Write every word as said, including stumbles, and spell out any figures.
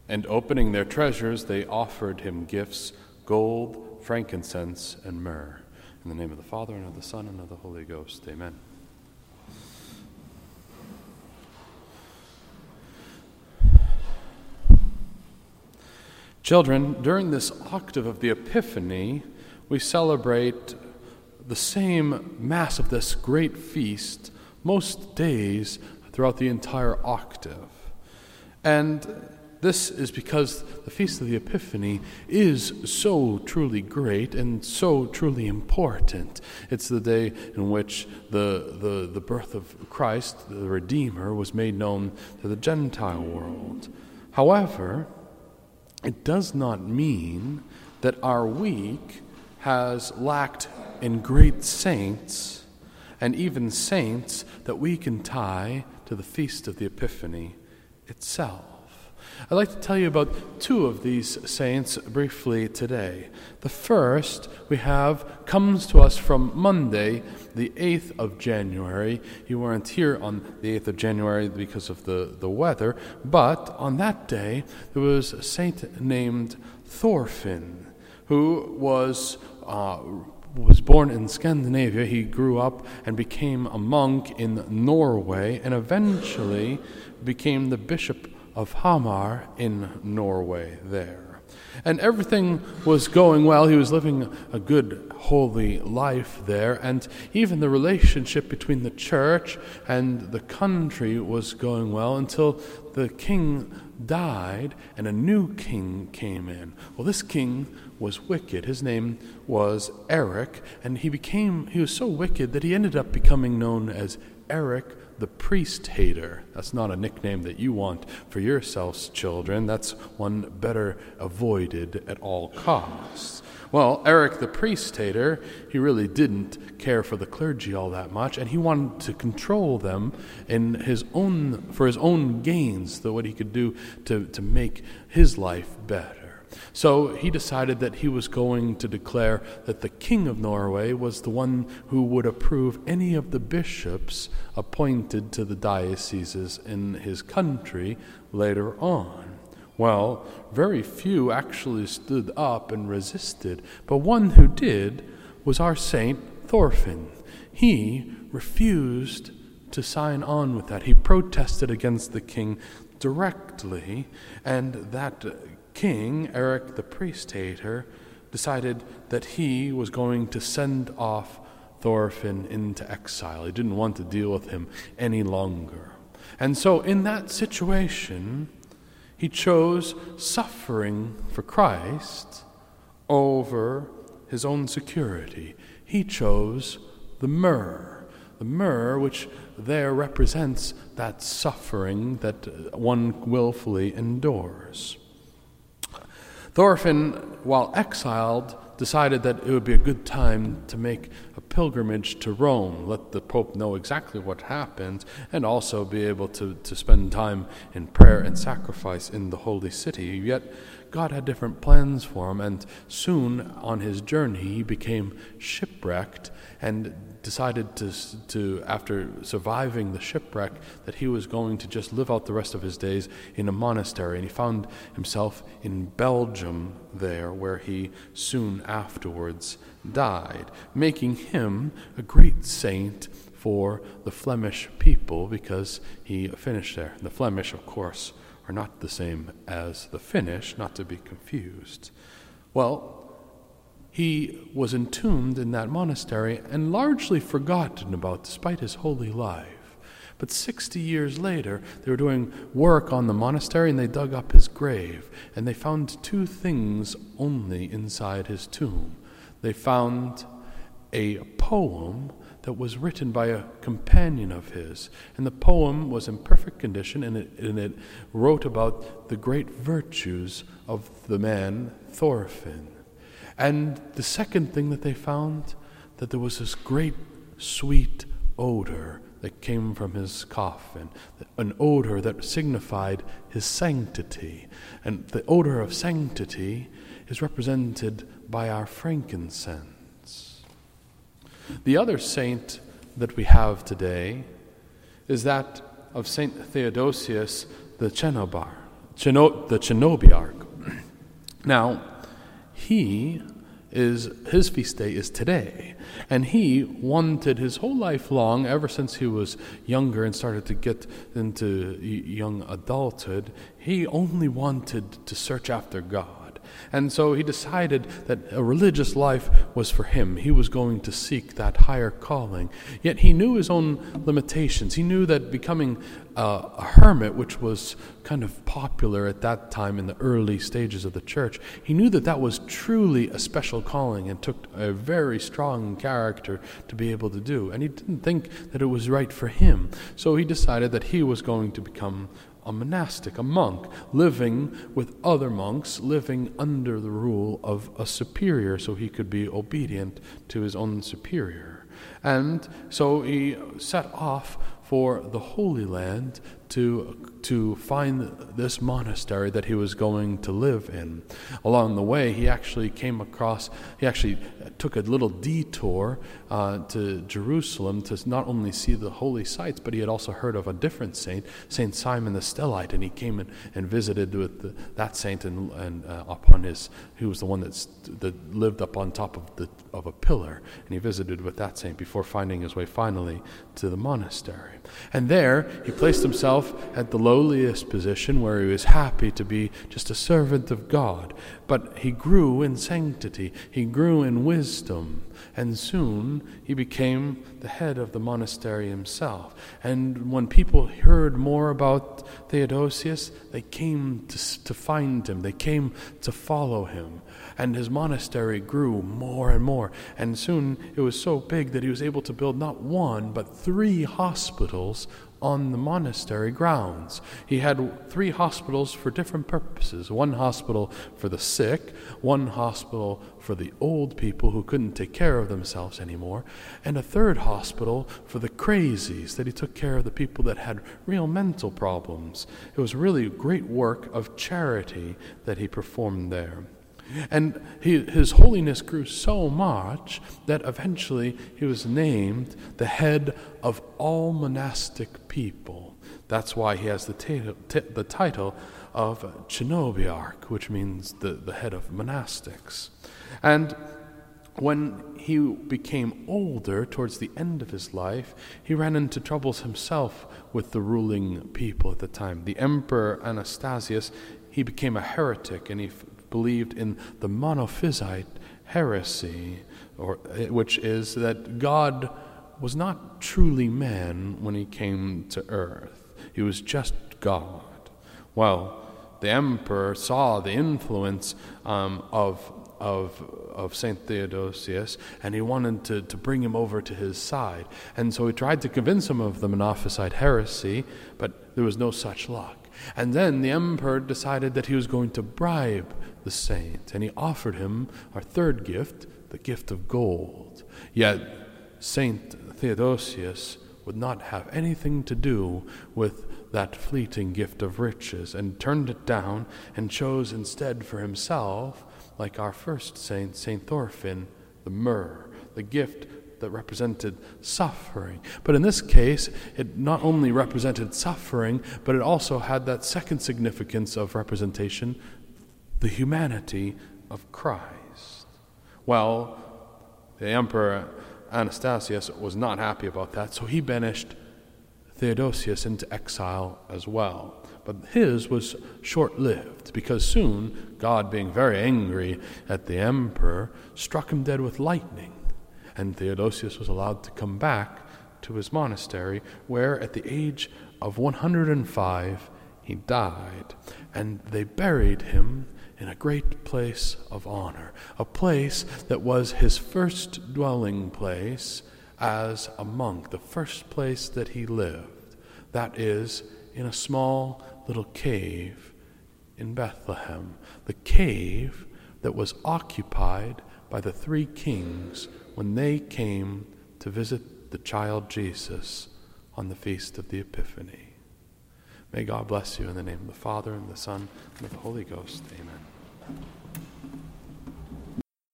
And opening their treasures, they offered him gifts, gold, frankincense, and myrrh. In the name of the Father, and of the Son, and of the Holy Ghost. Amen. Children, during this octave of the Epiphany, we celebrate the same Mass of this great feast most days throughout the entire octave. And this is because the Feast of the Epiphany is so truly great and so truly important. It's the day in which the, the, the birth of Christ, the Redeemer, was made known to the Gentile world. However, it does not mean that our week has lacked in great saints, and even saints that we can tie to the Feast of the Epiphany itself. I'd like to tell you about two of these saints briefly today. The first we have comes to us from Monday, the eighth of January. You weren't here on the eighth of January because of the, the weather, but on that day there was a saint named Thorfinn, who was uh, was born in Scandinavia. He grew up and became a monk in Norway, and eventually became the bishop of Hamar in Norway there. And everything was going well. He was living a good, holy life there, and even the relationship between the church and the country was going well until the king died and a new king came in. Well, this king was wicked. His name was Eric, and he became, he was so wicked that he ended up becoming known as Eric the Priest Hater. That's not a nickname that you want for yourselves, children. That's one better avoided at all costs. Well, Eric the Priest Hater, he really didn't care for the clergy all that much, and he wanted to control them in his own for his own gains, so what he could do to, to make his life better. So he decided that he was going to declare that the king of Norway was the one who would approve any of the bishops appointed to the dioceses in his country later on. Well, very few actually stood up and resisted, but one who did was our Saint Thorfinn. He refused to sign on with that. He protested against the king directly, and that king, Eric the Priest Hater, decided that he was going to send off Thorfinn into exile. He didn't want to deal with him any longer. And so in that situation, he chose suffering for Christ over his own security. He chose the myrrh. The myrrh, which there represents that suffering that one willfully endures. Thorfinn, while exiled, decided that it would be a good time to make a pilgrimage to Rome, let the Pope know exactly what happened, and also be able to, to spend time in prayer and sacrifice in the holy city. Yet God had different plans for him, and soon on his journey he became shipwrecked and decided to, to, after surviving the shipwreck, that he was going to just live out the rest of his days in a monastery. And he found himself in Belgium there, where he soon afterwards died, making him a great saint for the Flemish people, because he finished there. The Flemish, of course, are not the same as the Finnish, not to be confused. Well, he was entombed in that monastery and largely forgotten about despite his holy life. But sixty years later, they were doing work on the monastery, and they dug up his grave, and they found two things only inside his tomb. They found a poem that was written by a companion of his, and the poem was in perfect condition, and it, and it wrote about the great virtues of the man Thorfinn. And the second thing that they found, that there was this great sweet odor that came from his coffin, an odor that signified his sanctity. And the odor of sanctity is represented by our frankincense. The other saint that we have today is that of Saint Theodosius the Cenobar, Chino- the Chenobiarch. Now, he is his feast day is today, and he wanted his whole life long, ever since he was younger and started to get into young adulthood, he only wanted to search after God. And so he decided that a religious life was for him. He was going to seek that higher calling. Yet he knew his own limitations. He knew that becoming uh, a hermit, which was kind of popular at that time in the early stages of the church, he knew that that was truly a special calling and took a very strong character to be able to do. And he didn't think that it was right for him. So he decided that he was going to become a monastic, a monk, living with other monks, living under the rule of a superior, so he could be obedient to his own superior. And so he set off for the Holy Land to to find this monastery that he was going to live in. Along the way, he actually came across, he actually took a little detour uh, to Jerusalem to not only see the holy sites, but he had also heard of a different saint, Saint Simon the Stellite, and he came in and visited with the, that saint, and, and uh, upon his, he was the one that's, that lived up on top of the of a pillar, and he visited with that saint before finding his way finally to the monastery. And there, he placed himself at the lowliest position, where he was happy to be just a servant of God. But he grew in sanctity, he grew in wisdom, and soon he became the head of the monastery himself. And when people heard more about Theodosius, they came to, to find him, they came to follow him. And his monastery grew more and more. And soon it was so big that he was able to build not one, but three hospitals on the monastery grounds. He had three hospitals for different purposes. One hospital for the sick, one hospital for the old people who couldn't take care of themselves anymore, and a third hospital for the crazies, that he took care of the people that had real mental problems. It was really great work of charity that he performed there. And he, his holiness grew so much that eventually he was named the head of all monastic people. That's why he has the, t- t- the title of Chenobiarch, which means the, the head of monastics. And when he became older, towards the end of his life, he ran into troubles himself with the ruling people at the time. The Emperor Anastasius, he became a heretic, and he f- believed in the Monophysite heresy, or which is that God was not truly man when he came to earth. He was just God. Well, the emperor saw the influence um, of of of Saint Theodosius, and he wanted to, to bring him over to his side. And so he tried to convince him of the Monophysite heresy, but there was no such luck. And then the emperor decided that he was going to bribe the saint, and he offered him our third gift, the gift of gold. Yet Saint Theodosius would not have anything to do with that fleeting gift of riches, and turned it down and chose instead for himself, like our first saint, Saint Thorfinn, the myrrh, the gift that represented suffering. But in this case, it not only represented suffering, but it also had that second significance of representation, the humanity of Christ. Well, the Emperor Anastasius was not happy about that, so he banished Theodosius into exile as well. But his was short-lived, because soon, God, being very angry at the emperor, struck him dead with lightning. And Theodosius was allowed to come back to his monastery, where at the age of one hundred five he died. And they buried him in a great place of honor, a place that was his first dwelling place as a monk, the first place that he lived. That is, in a small little cave in Bethlehem, the cave that was occupied by the three kings when they came to visit the child Jesus on the Feast of the Epiphany. May God bless you in the name of the Father, and the Son, and of the Holy Ghost. Amen.